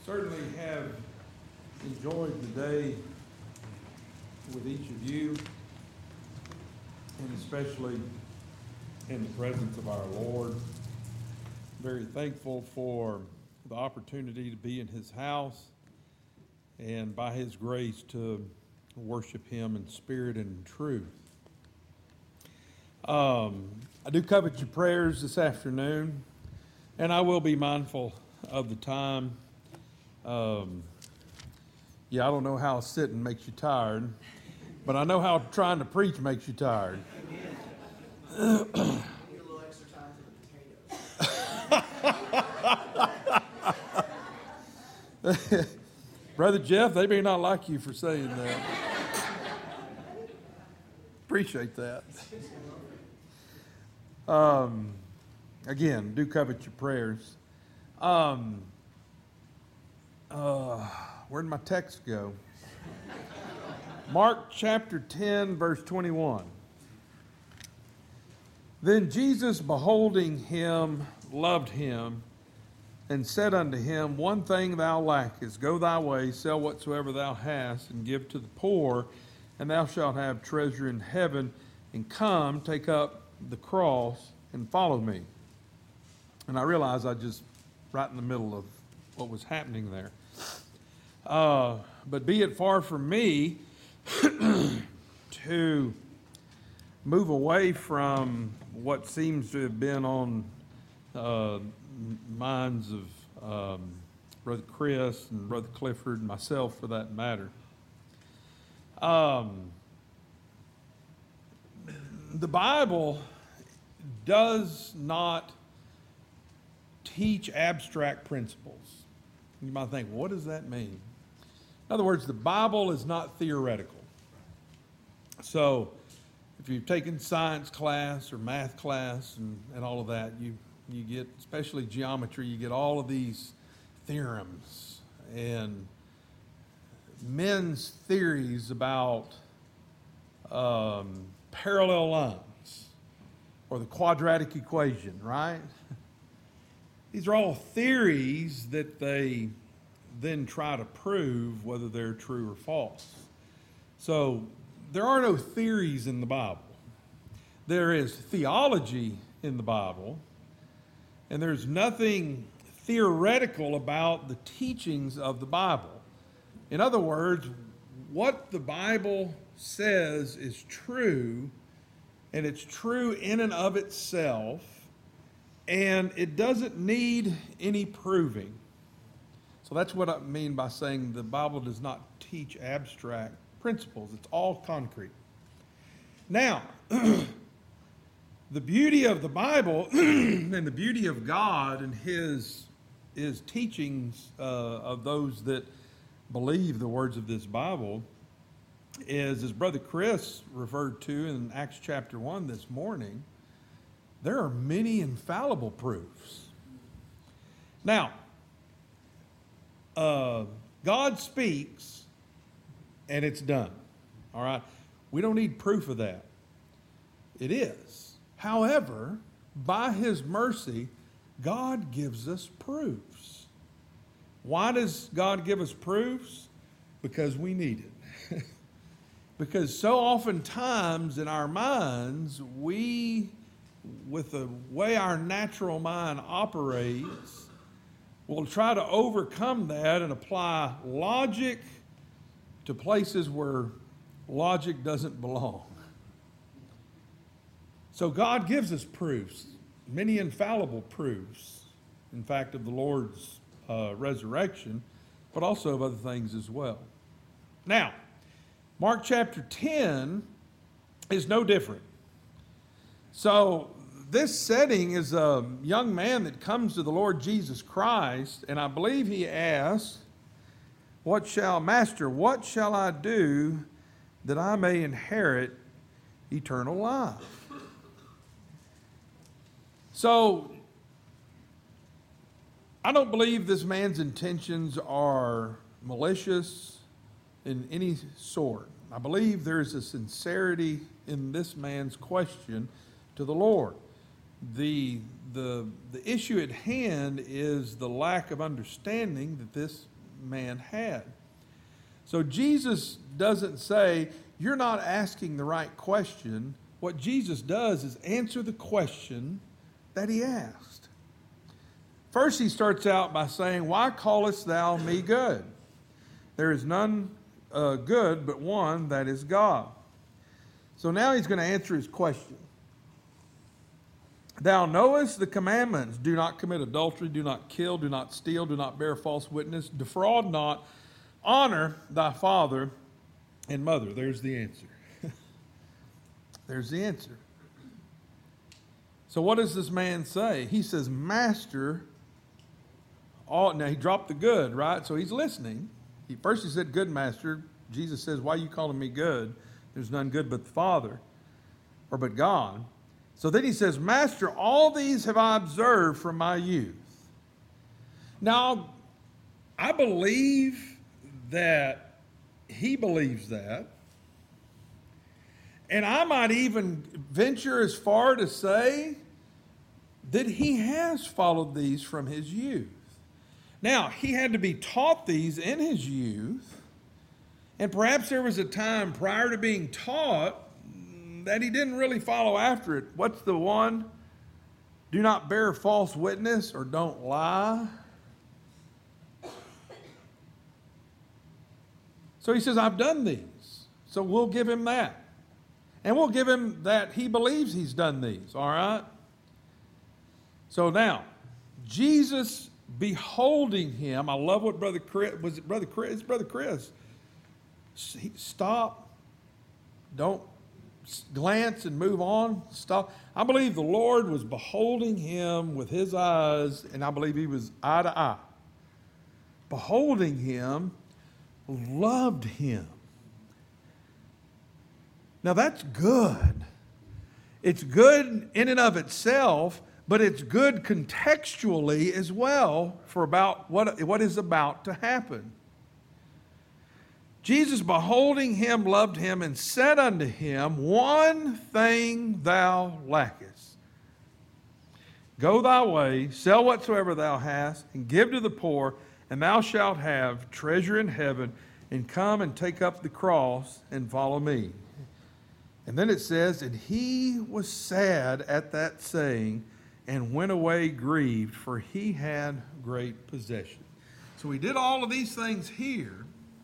certainly have enjoyed the day with each of you, and especially in the presence of our Lord. Very thankful for the opportunity to be in His house and by His grace to worship Him in spirit and in truth. I do covet your prayers this afternoon, and I will be mindful of the time. I don't know how sitting makes you tired, but I know how trying to preach makes you tired. Need a little extra time for the potatoes. Brother Jeff, they may not like you for saying that. Appreciate that. Again, do covet your prayers. Where'd my text go? Mark chapter 10, verse 21. Then Jesus, beholding him, loved him, and said unto him, One thing thou lackest, go thy way, sell whatsoever thou hast, and give to the poor, and thou shalt have treasure in heaven, and come, take up the cross, and follow me. And I realize I just right in the middle of what was happening there. But be it far from me to move away from what seems to have been on minds of Brother Chris and Brother Clifford and myself for that matter. The Bible does not teach abstract principles. You might think, what does that mean? In other words, the Bible is not theoretical. So if you've taken science class or math class and all of that, you get, especially geometry, you get all of these theorems and men's theories about parallel lines or the quadratic equation, right? These are all theories that they then try to prove whether they're true or false. So there are no theories in the Bible. There is theology in the Bible, and there's nothing theoretical about the teachings of the Bible. In other words, what the Bible says is true, and it's true in and of itself, and it doesn't need any proving. So that's what I mean by saying the Bible does not teach abstract principles. It's all concrete. Now, the beauty of the Bible and the beauty of God and His teachings of those that believe the words of this Bible is, as Brother Chris referred to in Acts chapter 1 this morning, there are many infallible proofs. Now, God speaks and it's done. All right? We don't need proof of that. It is. However, by His mercy, God gives us proofs. Why does God give us proofs? Because we need it. Because so oftentimes in our minds, we, with the way our natural mind operates, will try to overcome that and apply logic to places where logic doesn't belong. So God gives us proofs, many infallible proofs, in fact, of the Lord's resurrection, but also of other things as well. Now, Mark chapter 10 is no different. So this setting is a young man that comes to the Lord Jesus Christ, and I believe he asks, Master, what shall I do that I may inherit eternal life? So, I don't believe this man's intentions are malicious in any sort. I believe there is a sincerity in this man's question to the Lord. The issue at hand is the lack of understanding that this man had. So Jesus doesn't say, you're not asking the right question. What Jesus does is answer the question that he asked. First, he starts out by saying, why callest thou me good? There is none good but one, that is God. So now he's going to answer his question. Thou knowest the commandments. Do not commit adultery, do not kill, do not steal, do not bear false witness, defraud not, honor thy father and mother. There's the answer. There's the answer. So what does this man say? He says, Master, now he dropped the good, right? So he's listening. First he said, good master. Jesus says, why are you calling me good? There's none good but the Father, or but God. So then he says, Master, all these have I observed from my youth. Now, I believe that he believes that. And I might even venture as far to say that he has followed these from his youth. Now, he had to be taught these in his youth. And perhaps there was a time prior to being taught that he didn't really follow after it. What's the one? Do not bear false witness, or don't lie. So he says, I've done these. So we'll give him that. And we'll give him that he believes he's done these, all right? So now, Jesus beholding him, I love what Brother Chris, was it Brother Chris? It's Brother Chris. Stop. Don't glance and move on. Stop. I believe the Lord was beholding him with his eyes, and I believe he was eye to eye. Beholding him, loved him. Now that's good. It's good in and of itself, but it's good contextually as well for about what is about to happen. Jesus, beholding him, loved him, and said unto him, one thing thou lackest. Go thy way, sell whatsoever thou hast, and give to the poor, and thou shalt have treasure in heaven, and come and take up the cross and follow me. And then it says, and he was sad at that saying, and went away grieved, for he had great possession. So he did all of these things here.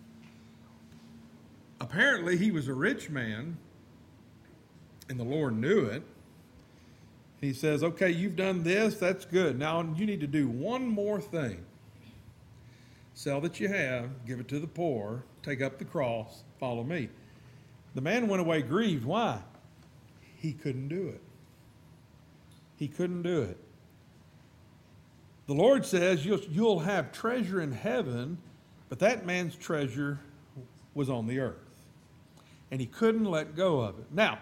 Apparently he was a rich man, and the Lord knew it. He says, okay, you've done this, that's good. Now you need to do one more thing. Sell that you have, give it to the poor, take up the cross, follow me. The man went away grieved. Why? He couldn't do it. He couldn't do it. The Lord says you'll have treasure in heaven, but that man's treasure was on the earth. And he couldn't let go of it. Now,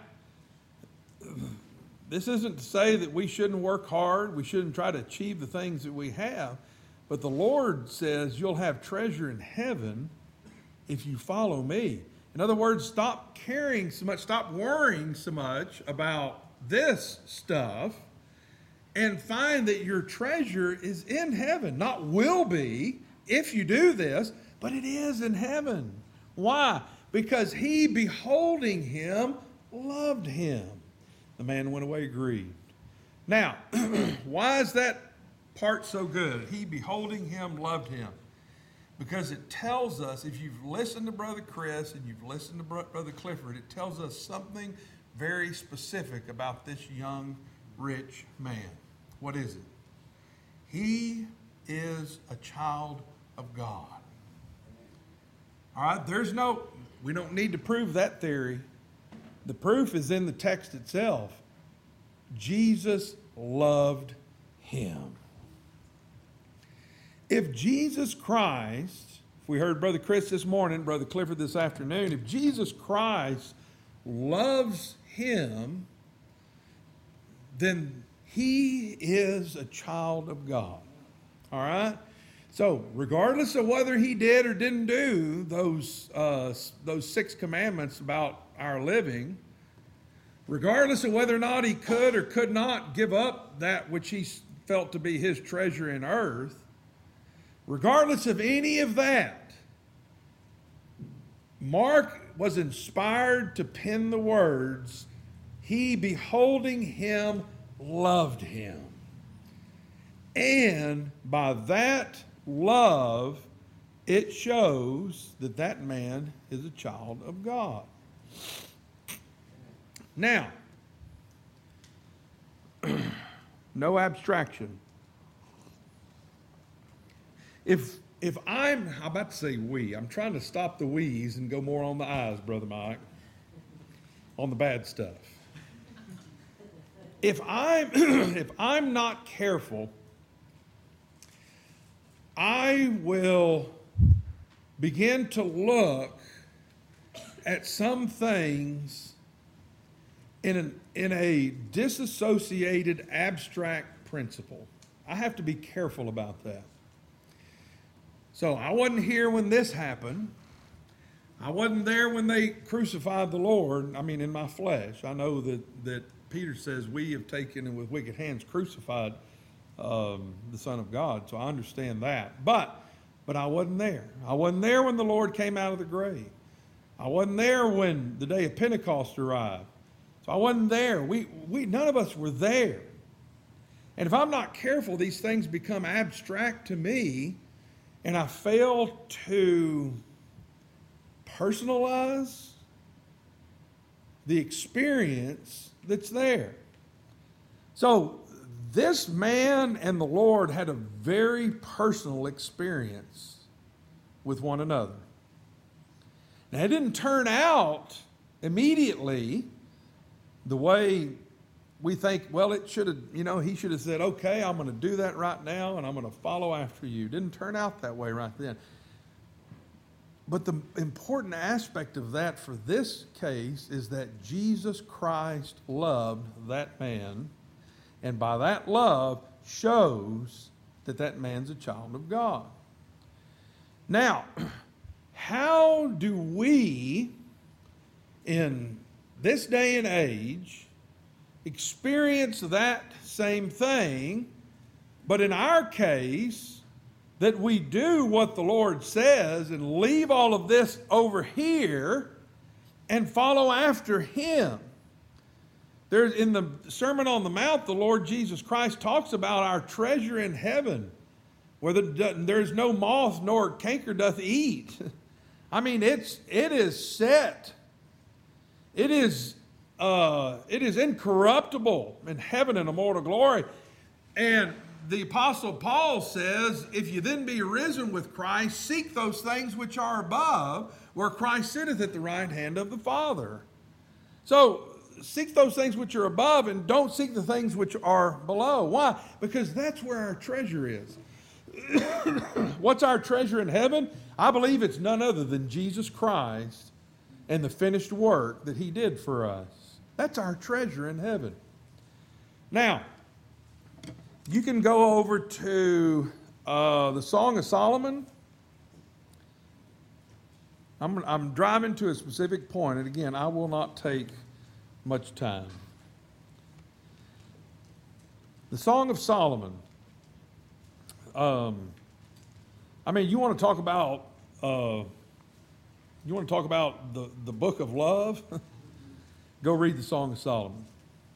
this isn't to say that we shouldn't work hard, we shouldn't try to achieve the things that we have, but the Lord says you'll have treasure in heaven if you follow me. In other words, stop caring so much, stop worrying so much about this stuff, and find that your treasure is in heaven. Not will be if you do this, but it is in heaven. Why? Because he, beholding him, loved him. The man went away grieved. Now, why is that part so good? He, beholding him, loved him. Because it tells us, if you've listened to Brother Chris and you've listened to Brother Clifford, it tells us something very specific about this young, rich man. What is it? He is a child of God. All right, we don't need to prove that theory. The proof is in the text itself. Jesus loved him. If Jesus Christ, if we heard Brother Chris this morning, Brother Clifford this afternoon, if Jesus Christ loves him, then he is a child of God. All right? So, regardless of whether he did or didn't do those 6 commandments about our living, regardless of whether or not he could or could not give up that which he felt to be his treasure in earth, regardless of any of that, Mark was inspired to pen the words, he, beholding him, loved him. And by that love, it shows that that man is a child of God. Now, no abstraction. If I'm about to say we, I'm trying to stop the we's and go more on the I's, Brother Mike, on the bad stuff. If I'm not careful, I will begin to look at some things in a disassociated abstract principle. I have to be careful about that. So I wasn't here when this happened. I wasn't there when they crucified the Lord. I mean, in my flesh. I know that Peter says we have taken and with wicked hands crucified the Son of God. So I understand that. But I wasn't there. I wasn't there when the Lord came out of the grave. I wasn't there when the day of Pentecost arrived. So I wasn't there. We none of us were there. And if I'm not careful, these things become abstract to me, and I fail to personalize the experience that's there. So this man and the Lord had a very personal experience with one another. Now, it didn't turn out immediately the way we think, well, it should have, he should have said, okay, I'm going to do that right now and I'm going to follow after you. It didn't turn out that way right then. But the important aspect of that for this case is that Jesus Christ loved that man, and by that love shows that that man's a child of God. Now, how do we, in this day and age, experience that same thing, but in our case, that we do what the Lord says and leave all of this over here and follow after Him? There's in the Sermon on the Mount, the Lord Jesus Christ talks about our treasure in heaven, where there's no moth nor canker doth eat. I mean, it is set. It is incorruptible in heaven and immortal glory. And the Apostle Paul says, if you then be risen with Christ, seek those things which are above, where Christ sitteth at the right hand of the Father. So, seek those things which are above and don't seek the things which are below. Why? Because that's where our treasure is. What's our treasure in heaven? I believe it's none other than Jesus Christ and the finished work that He did for us. That's our treasure in heaven. Now, you can go over to the Song of Solomon. I'm driving to a specific point, and again, I will not take much time. The Song of Solomon. You want to talk about the book of love? Go read the Song of Solomon.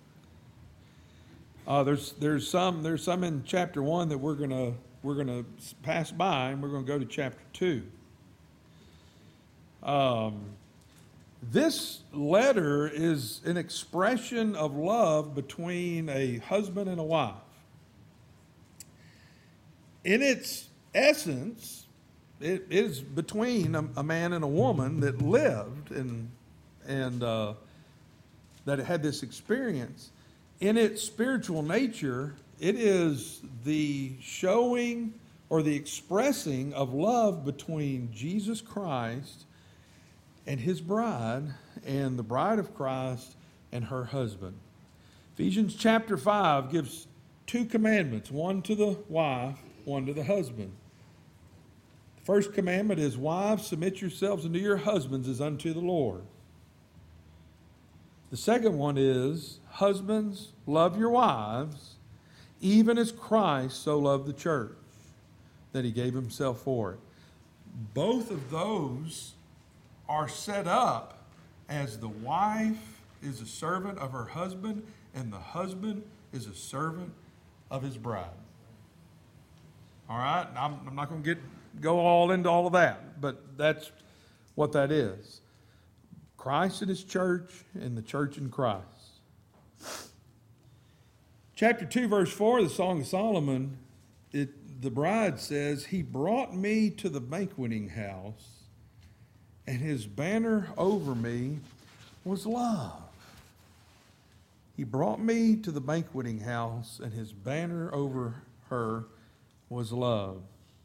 There's some in chapter 1 that we're gonna pass by, and we're gonna go to chapter 2. This letter is an expression of love between a husband and a wife. In its essence, it is between a man and a woman that lived and that had this experience. In its spiritual nature, it is the showing or the expressing of love between Jesus Christ and His bride, and the bride of Christ and her husband. Ephesians chapter 5 gives 2 commandments, one to the wife, one to the husband. The first commandment is, wives, submit yourselves unto your husbands as unto the Lord. The second one is, husbands, love your wives, even as Christ so loved the church. that he gave himself for it. Both of those are set up as the wife is a servant of her husband and the husband is a servant of his bride. All right? I'm not going to go all into all of that, but that's what that is. Christ and his church and the church in Christ. Chapter 2, verse 4, the Song of Solomon, the bride says, he brought me to the banqueting house, and his banner over me was love. He brought me to the banqueting house, and his banner over her was love.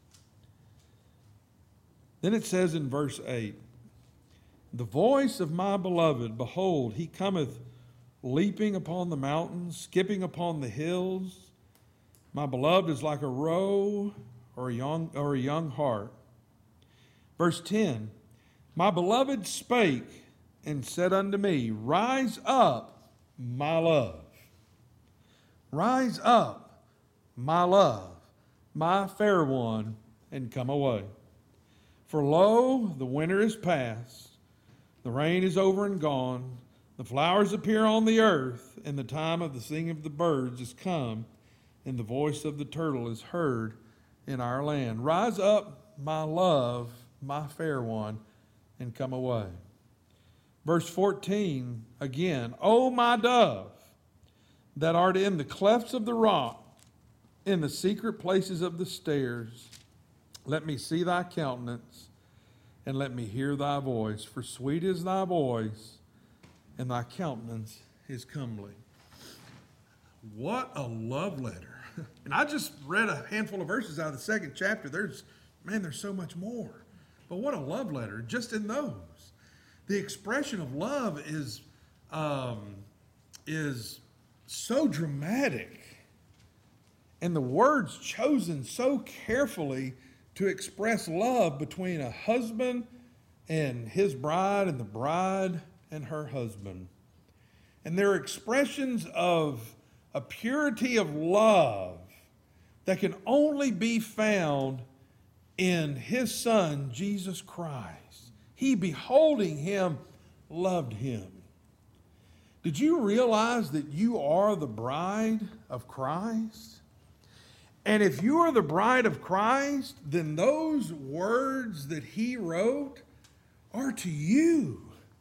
Then it says in verse 8, the voice of my beloved, behold, he cometh leaping upon the mountains, skipping upon the hills. My beloved is like a roe or a young hart. Verse 10, my beloved spake and said unto me, rise up, my love. Rise up, my love, my fair one, and come away. For lo, the winter is past, the rain is over and gone, the flowers appear on the earth, and the time of the singing of the birds is come, and the voice of the turtle is heard in our land. Rise up, my love, my fair one, and come away. Verse 14, again, O my dove, that art in the clefts of the rock, in the secret places of the stairs, let me see thy countenance, and let me hear thy voice. For sweet is thy voice, and thy countenance is comely. What a love letter. And I just read a handful of verses out of the second chapter. There's so much more. But what a love letter, just in those. The expression of love is so dramatic. And the words chosen so carefully to express love between a husband and his bride and the bride and her husband. And they're expressions of a purity of love that can only be found in his Son, Jesus Christ. He, beholding him, loved him. Did you realize that you are the bride of Christ? And if you are the bride of Christ, then those words that he wrote are to you.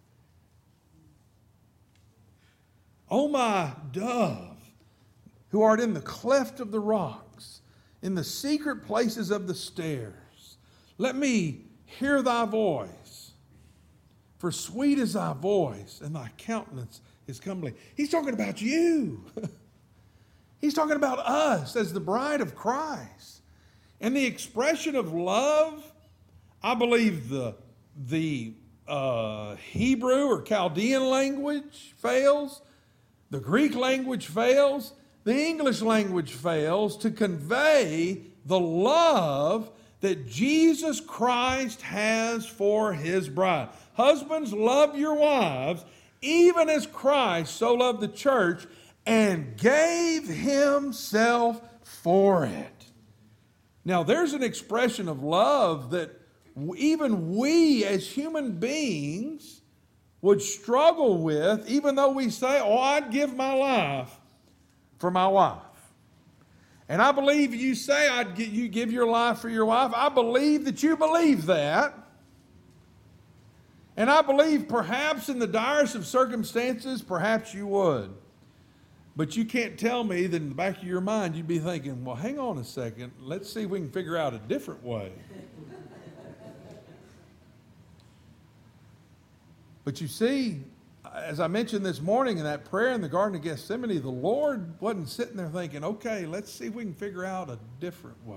O my dove, who art in the cleft of the rocks, in the secret places of the stairs, let me hear thy voice. For sweet is thy voice, and thy countenance is comely. He's talking about you. He's talking about us as the bride of Christ. And the expression of love, I believe the Hebrew or Chaldean language fails. The Greek language fails. The English language fails to convey the love that Jesus Christ has for his bride. Husbands, love your wives, even as Christ so loved the church and gave himself for it. Now, there's an expression of love that even we as human beings would struggle with, even though we say, oh, I'd give my life for my wife. And I believe you say you give your life for your wife. I believe that you believe that. And I believe perhaps in the direst of circumstances, perhaps you would. But you can't tell me that in the back of your mind you'd be thinking, well, hang on a second. Let's see if we can figure out a different way. But you see, as I mentioned this morning in that prayer in the Garden of Gethsemane, the Lord wasn't sitting there thinking, okay, let's see if we can figure out a different way.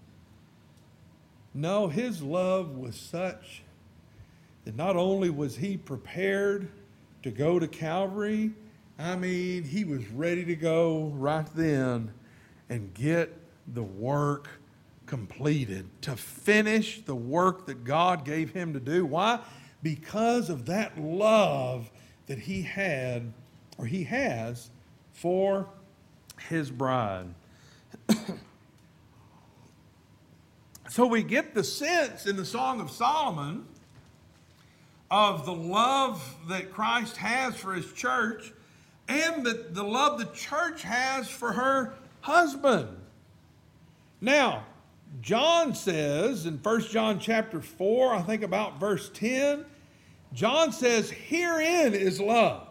No, his love was such that not only was he prepared to go to Calvary, I mean, he was ready to go right then and get the work completed, to finish the work that God gave him to do. Why? Because of that love that he had, or he has, for his bride. So we get the sense in the Song of Solomon of the love that Christ has for his church and the love the church has for her husband. Now, John says in 1 John chapter 4, I think about verse 10, John says, herein is love.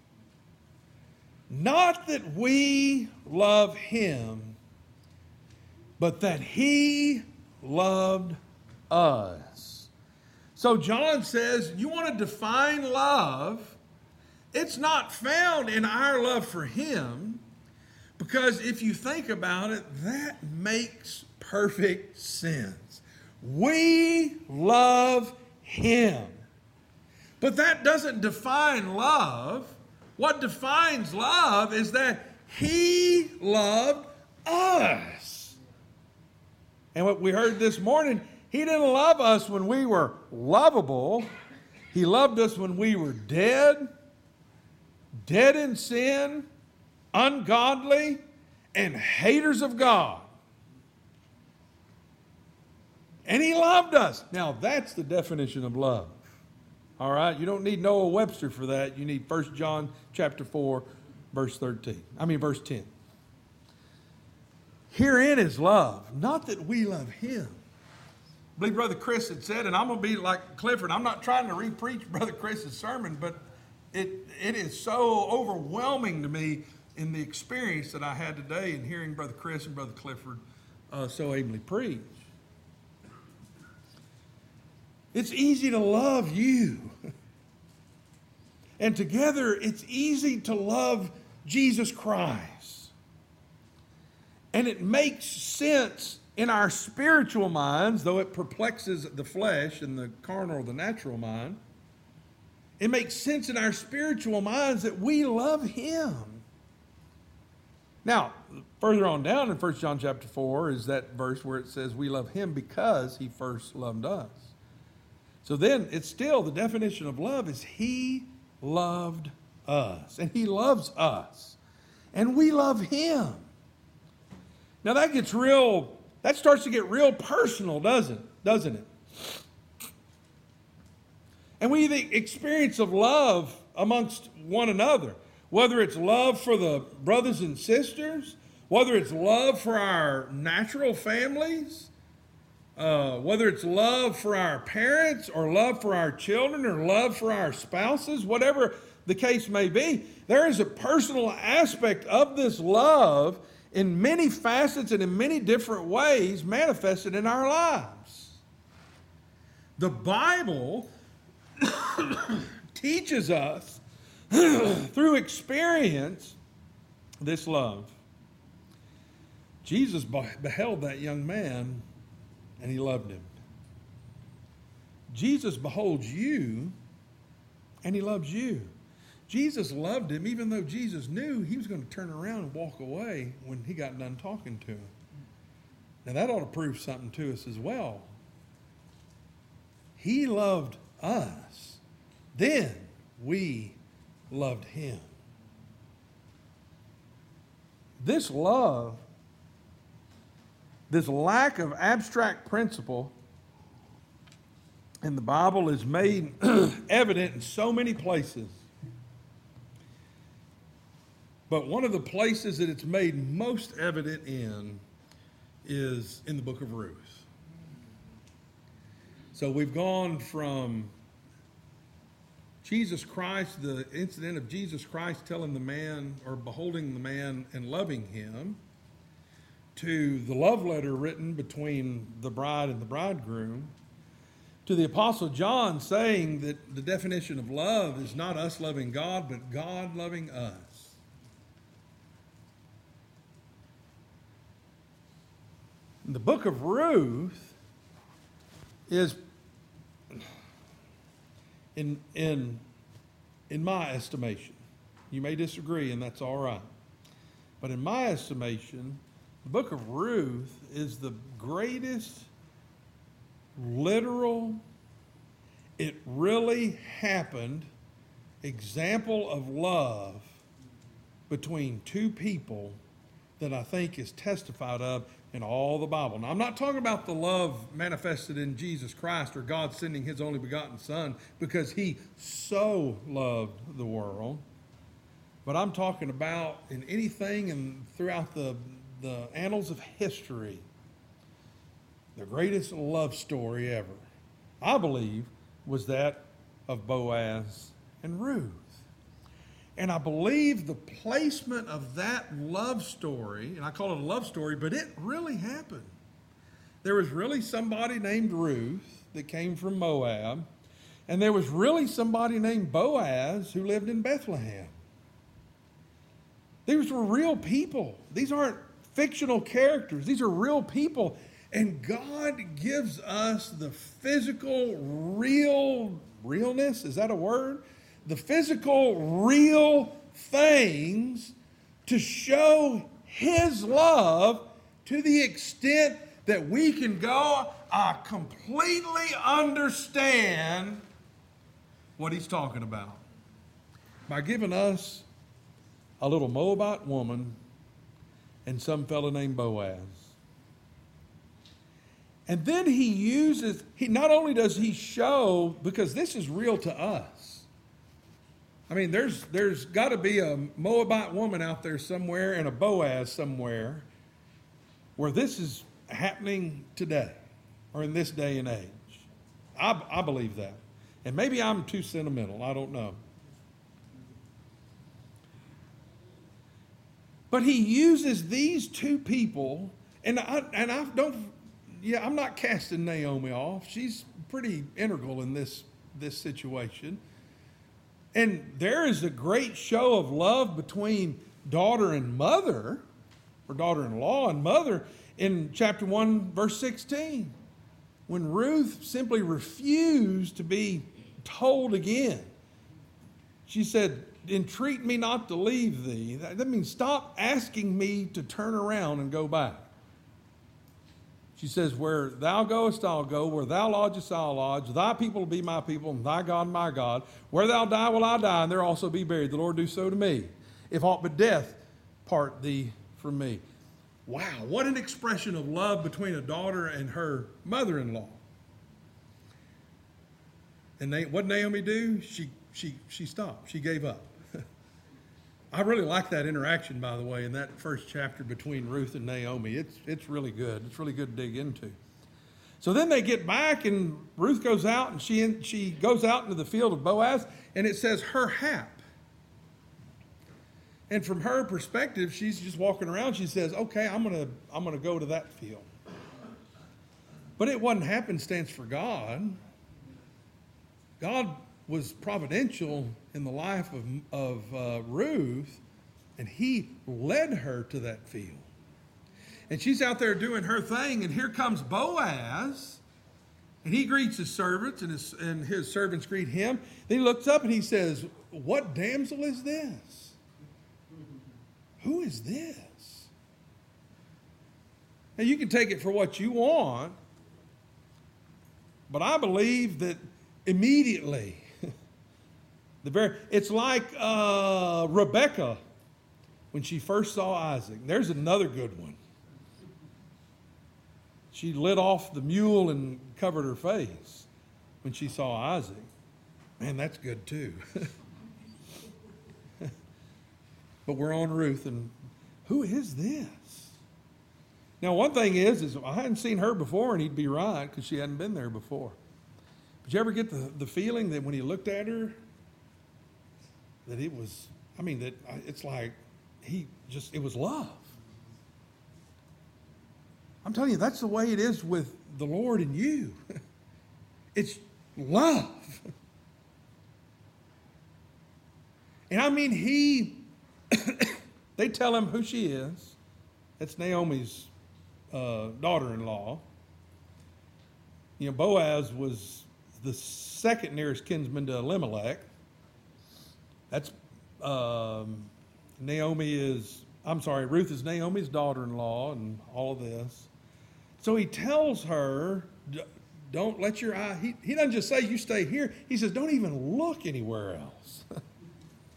Not that we love him, but that he loved us. So John says, you want to define love? It's not found in our love for him, because if you think about it, that makes perfect sense. We love him. But that doesn't define love. What defines love is that he loved us. And what we heard this morning, he didn't love us when we were lovable. He loved us when we were dead in sin, ungodly, and haters of God. And he loved us. Now, that's the definition of love. All right? You don't need Noah Webster for that. You need 1 John chapter 4, verse 10. Herein is love, not that we love him. I believe Brother Chris had said, and I'm going to be like Clifford, I'm not trying to re-preach Brother Chris's sermon, but it is so overwhelming to me in the experience that I had today in hearing Brother Chris and Brother Clifford so ably preach. It's easy to love you. And together, it's easy to love Jesus Christ. And it makes sense in our spiritual minds, though it perplexes the flesh and the carnal or the natural mind. It makes sense in our spiritual minds that we love him. Now, further on down in 1 John chapter 4 is that verse where it says we love him because he first loved us. So then it's still the definition of love is he loved us. And he loves us. And we love him. Now that starts to get real personal, doesn't it? And we the experience of love amongst one another, whether it's love for the brothers and sisters, whether it's love for our natural families, whether it's love for our parents or love for our children or love for our spouses, whatever the case may be, there is a personal aspect of this love in many facets and in many different ways manifested in our lives. The Bible teaches us through experience this love. Jesus beheld that young man and he loved him. Jesus beholds you and he loves you. Jesus loved him even though Jesus knew he was going to turn around and walk away when he got done talking to him. Now that ought to prove something to us as well. He loved us. Then we loved him. This love, this lack of abstract principle in the Bible is made evident in so many places. But one of the places that it's made most evident in is in the book of Ruth. So we've gone from Jesus Christ, the incident of Jesus Christ telling the man or beholding the man and loving him, to the love letter written between the bride and the bridegroom, to the Apostle John saying that the definition of love is not us loving God, but God loving us. The book of Ruth is, in my estimation, you may disagree and that's all right, but in my estimation, the book of Ruth is the greatest literal, it really happened example of love between two people that I think is testified of in all the Bible. Now, I'm not talking about the love manifested in Jesus Christ or God sending his only begotten Son because he so loved the world. But I'm talking about in anything and throughout the annals of history, the greatest love story ever, I believe, was that of Boaz and Ruth. And I believe the placement of that love story, and I call it a love story, but it really happened. There was really somebody named Ruth that came from Moab, and there was really somebody named Boaz who lived in Bethlehem. These were real people. These aren't fictional characters. These are real people. And God gives us the physical realness. Is that a word? The physical real things to show his love to the extent that we can go, I completely understand what he's talking about. By giving us a little Moabite woman and some fellow named Boaz. And then he not only does he show, because this is real to us. I mean, there's got to be a Moabite woman out there somewhere and a Boaz somewhere where this is happening today or in this day and age. I believe that. And maybe I'm too sentimental. I don't know. But he uses these two people, and I'm not casting Naomi off. She's pretty integral in this situation. And there is a great show of love between daughter and mother, or daughter-in-law and mother, in chapter 1, verse 16, when Ruth simply refused to be told again. She said, entreat me not to leave thee. That means stop asking me to turn around and go back. She says, where thou goest, I'll go. Where thou lodgest, I'll lodge. Thy people will be my people, and thy God, my God. Where thou die, will I die, and there also be buried. The Lord do so to me, if aught but death part thee from me. Wow, what an expression of love between a daughter and her mother-in-law. And what did Naomi do? She stopped. She gave up. I really like that interaction, by the way, in that first chapter between Ruth and Naomi. It's really good. It's really good to dig into. So then they get back, and Ruth goes out, and she goes out into the field of Boaz, and it says her hap. And from her perspective, she's just walking around. She says, "Okay, I'm gonna go to that field." But it wasn't happenstance for God. God was providential in the life of Ruth, and he led her to that field. And she's out there doing her thing, and here comes Boaz, and he greets his servants, and his servants greet him. Then he looks up and he says, "What damsel is this? Who is this?" Now you can take it for what you want, but I believe that immediately, it's like Rebecca when she first saw Isaac. There's another good one. She lit off the mule and covered her face when she saw Isaac. Man, that's good too. But we're on Ruth, and who is this? Now, one thing is I hadn't seen her before, and he'd be right because she hadn't been there before. Did you ever get the feeling that when he looked at her, that it was, it's like it was love. I'm telling you, that's the way it is with the Lord and you. It's love. And they tell him who she is. It's Naomi's daughter-in-law. You know, Boaz was the second nearest kinsman to Elimelech. That's Ruth is Naomi's daughter-in-law and all of this. So he tells her, don't let your eye, he doesn't just say you stay here. He says, don't even look anywhere else.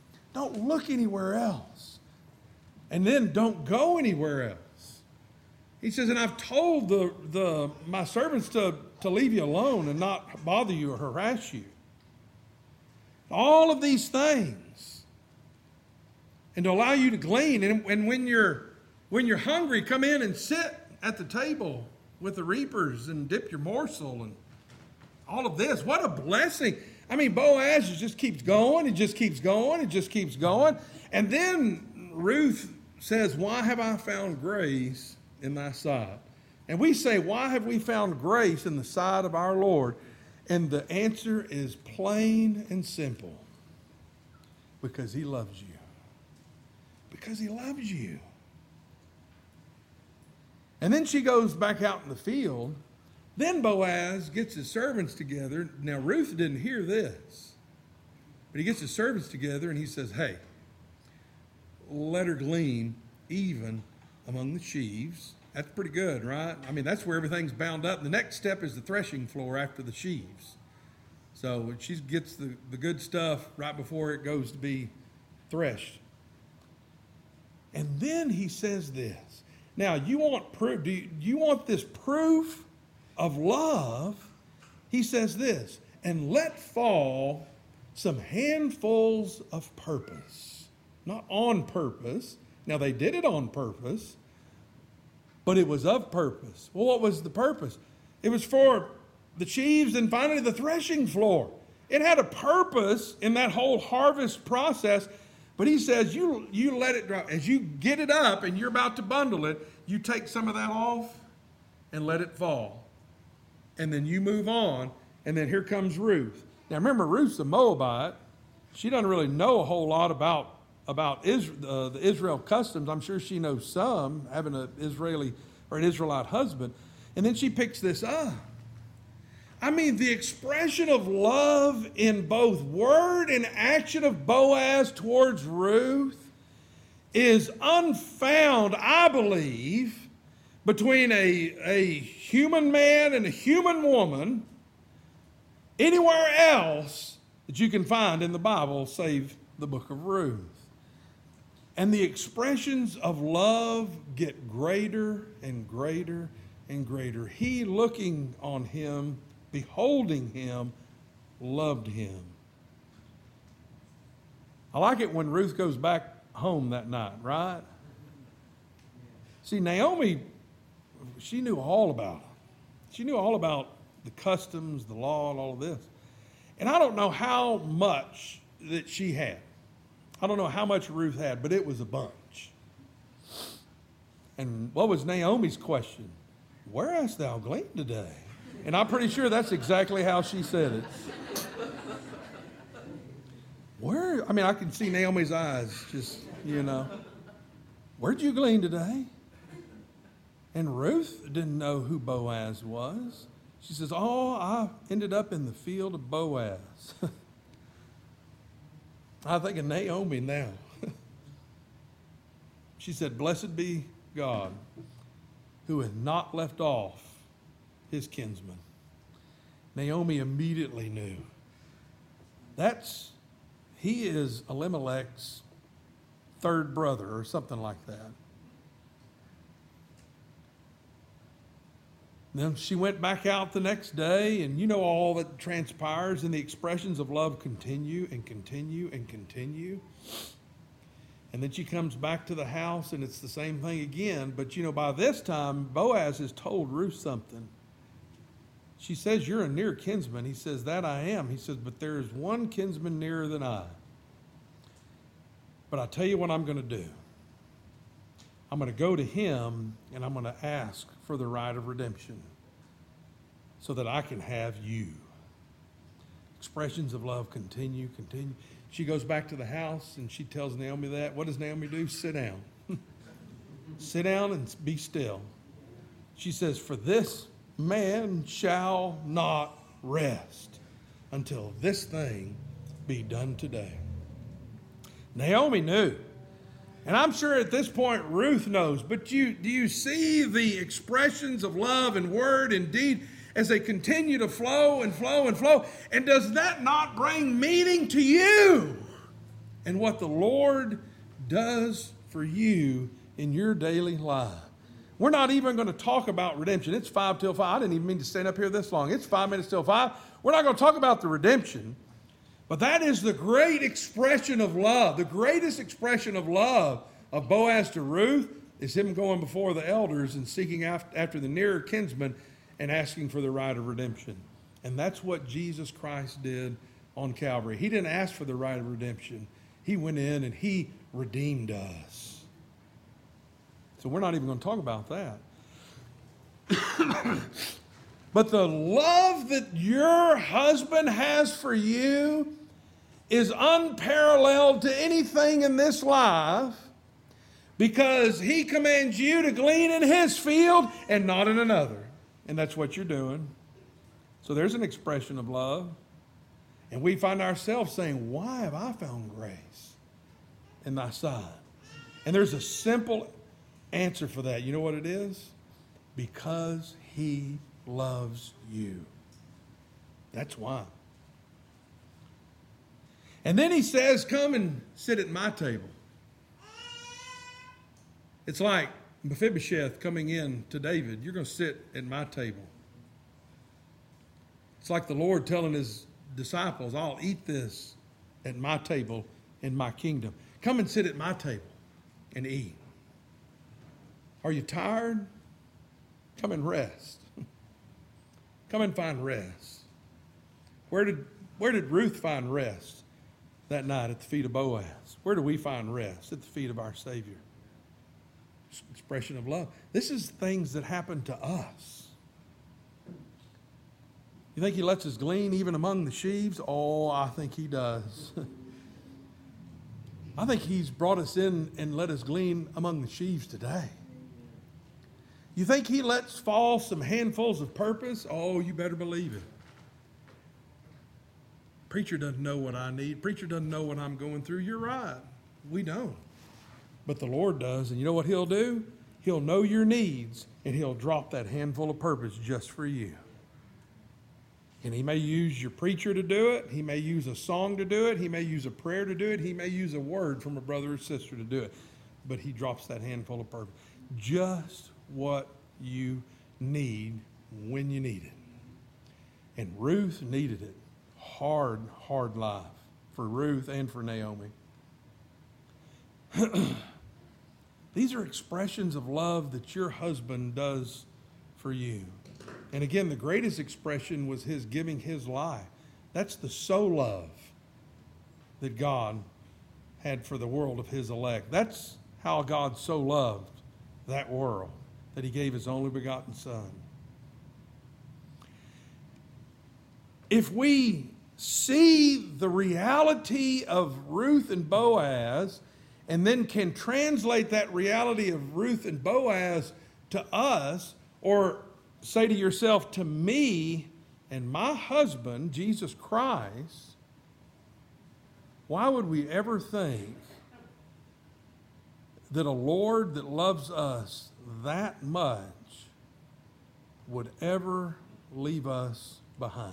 Don't look anywhere else. And then don't go anywhere else. He says, and I've told my servants to leave you alone and not bother you or harass you. All of these things. And to allow you to glean. And when you're hungry, come in and sit at the table with the reapers and dip your morsel and all of this. What a blessing. I mean, Boaz just keeps going. It just keeps going. It just keeps going. And then Ruth says, why have I found grace in thy sight? And we say, why have we found grace in the sight of our Lord? And the answer is plain and simple. Because he loves you. Because he loves you. And then she goes back out in the field. Then Boaz gets his servants together. Now, Ruth didn't hear this. But he gets his servants together and he says, hey, let her glean even among the sheaves. That's pretty good, right? I mean, that's where everything's bound up. The next step is the threshing floor after the sheaves. So she gets the good stuff right before it goes to be threshed. And then he says this. Now, you want proof? Do you want this proof of love? He says this, and let fall some handfuls of purpose. Not on purpose. Now, they did it on purpose, but it was of purpose. Well, what was the purpose? It was for the sheaves and finally the threshing floor. It had a purpose in that whole harvest process. But he says, you let it drop. As you get it up and you're about to bundle it, you take some of that off and let it fall. And then you move on. And then here comes Ruth. Now remember, Ruth's a Moabite. She doesn't really know a whole lot about the Israel customs. I'm sure she knows some, having an Israeli or an Israelite husband. And then she picks this up. I mean, the expression of love in both word and action of Boaz towards Ruth is unfound, I believe, between a human man and a human woman anywhere else that you can find in the Bible, save the book of Ruth. And the expressions of love get greater and greater and greater. He, looking on him, beholding him, loved him. I like it when Ruth goes back home that night, right? See, Naomi, she knew all about it. She knew all about the customs, the law, and all of this. And I don't know how much that she had. I don't know how much Ruth had, but it was a bunch. And what was Naomi's question? Where hast thou gleaned today? And I'm pretty sure that's exactly how she said it. Where? I mean, I can see Naomi's eyes just, where'd you glean today? And Ruth didn't know who Boaz was. She says, I ended up in the field of Boaz. I think of Naomi now. She said, blessed be God who hath not left off his kinsman. Naomi immediately knew. He is Elimelech's third brother or something like that. Then she went back out the next day, and you know all that transpires, and the expressions of love continue and continue and continue. And then she comes back to the house, and it's the same thing again. But by this time, Boaz has told Ruth something. She says, you're a near kinsman. He says, that I am. He says, but there is one kinsman nearer than I. But I'll tell you what I'm going to do. I'm going to go to him, and I'm going to ask for the right of redemption so that I can have you. Expressions of love continue. She goes back to the house, and she tells Naomi that. What does Naomi do? Sit down. Sit down and be still. She says, for this man shall not rest until this thing be done today. Naomi knew. And I'm sure at this point Ruth knows. But do you see the expressions of love and word and deed as they continue to flow and flow and flow? And does that not bring meaning to you and what the Lord does for you in your daily life? We're not even going to talk about redemption. It's 5 till 5. I didn't even mean to stand up here this long. It's 5 minutes till 5. We're not going to talk about the redemption. But that is the great expression of love. The greatest expression of love of Boaz to Ruth is him going before the elders and seeking after the nearer kinsman and asking for the right of redemption. And that's what Jesus Christ did on Calvary. He didn't ask for the right of redemption. He went in and he redeemed us. So we're not even going to talk about that. But the love that your husband has for you is unparalleled to anything in this life, because he commands you to glean in his field and not in another. And that's what you're doing. So there's an expression of love. And we find ourselves saying, why have I found grace in thy sight? And there's a simple answer for that. You know what it is? Because he loves you. That's why. And then he says, come and sit at my table. It's like Mephibosheth coming in to David, you're going to sit at my table. It's like the Lord telling his disciples, I'll eat this at my table in my kingdom. Come and sit at my table and eat. Are you tired? Come and rest. Come and find rest. Where did Ruth find rest that night? At the feet of Boaz. Where do we find rest? At the feet of our Savior. Expression of love. This is things that happen to us. You think he lets us glean even among the sheaves? Oh, I think he does. I think he's brought us in and let us glean among the sheaves today. You think he lets fall some handfuls of purpose? Oh, you better believe it. Preacher doesn't know what I need. Preacher doesn't know what I'm going through. You're right. We don't. But the Lord does. And you know what he'll do? He'll know your needs, and he'll drop that handful of purpose just for you. And he may use your preacher to do it. He may use a song to do it. He may use a prayer to do it. He may use a word from a brother or sister to do it. But he drops that handful of purpose. Just what you need when you need it. And Ruth needed it. Hard, hard life for Ruth and for Naomi. These are expressions of love that your husband does for you. And again, the greatest expression was his giving his life. That's the so love that God had for the world of his elect. That's how God so loved that world, that he gave his only begotten Son. If we see the reality of Ruth and Boaz, and then can translate that reality of Ruth and Boaz to us, or say to yourself, to me and my husband, Jesus Christ, why would we ever think that a Lord that loves us that much would ever leave us behind?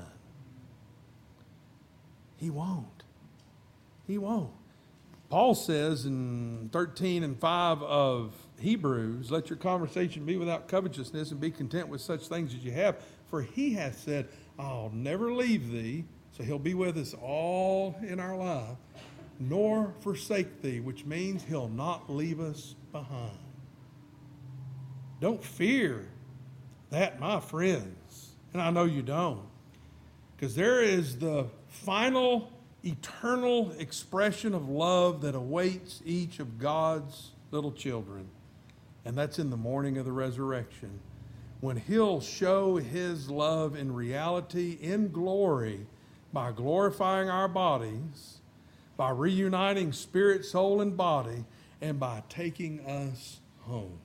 He won't. He won't. Paul says in 13:5 of Hebrews, let your conversation be without covetousness and be content with such things as you have. For he hath said, I'll never leave thee. So he'll be with us all in our life, nor forsake thee, which means he'll not leave us behind. Don't fear that, my friends. And I know you don't. Because there is the final eternal expression of love that awaits each of God's little children. And that's in the morning of the resurrection, when he'll show his love in reality, in glory, by glorifying our bodies, by reuniting spirit, soul, and body, and by taking us home.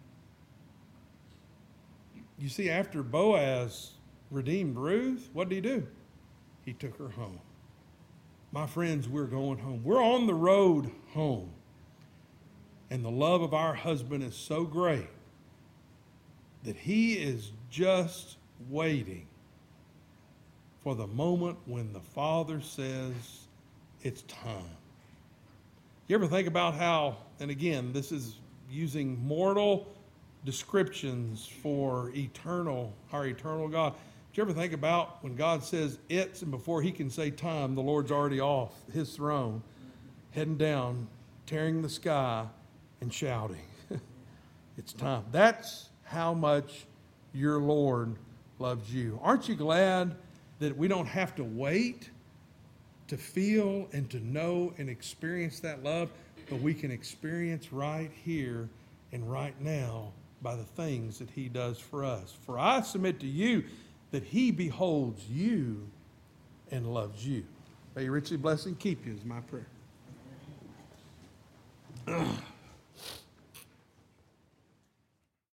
You see, after Boaz redeemed Ruth, what did he do? He took her home. My friends, we're going home. We're on the road home. And the love of our husband is so great that he is just waiting for the moment when the Father says it's time. You ever think about how, and again, this is using mortal descriptions for our eternal God. Did you ever think about when God says it's, and before he can say time, the Lord's already off his throne, heading down, tearing the sky, and shouting, it's time. That's how much your Lord loves you. Aren't you glad that we don't have to wait to feel and to know and experience that love, but we can experience right here and right now by the things that he does for us? For I submit to you that he beholds you and loves you. May he richly bless and keep you is my prayer.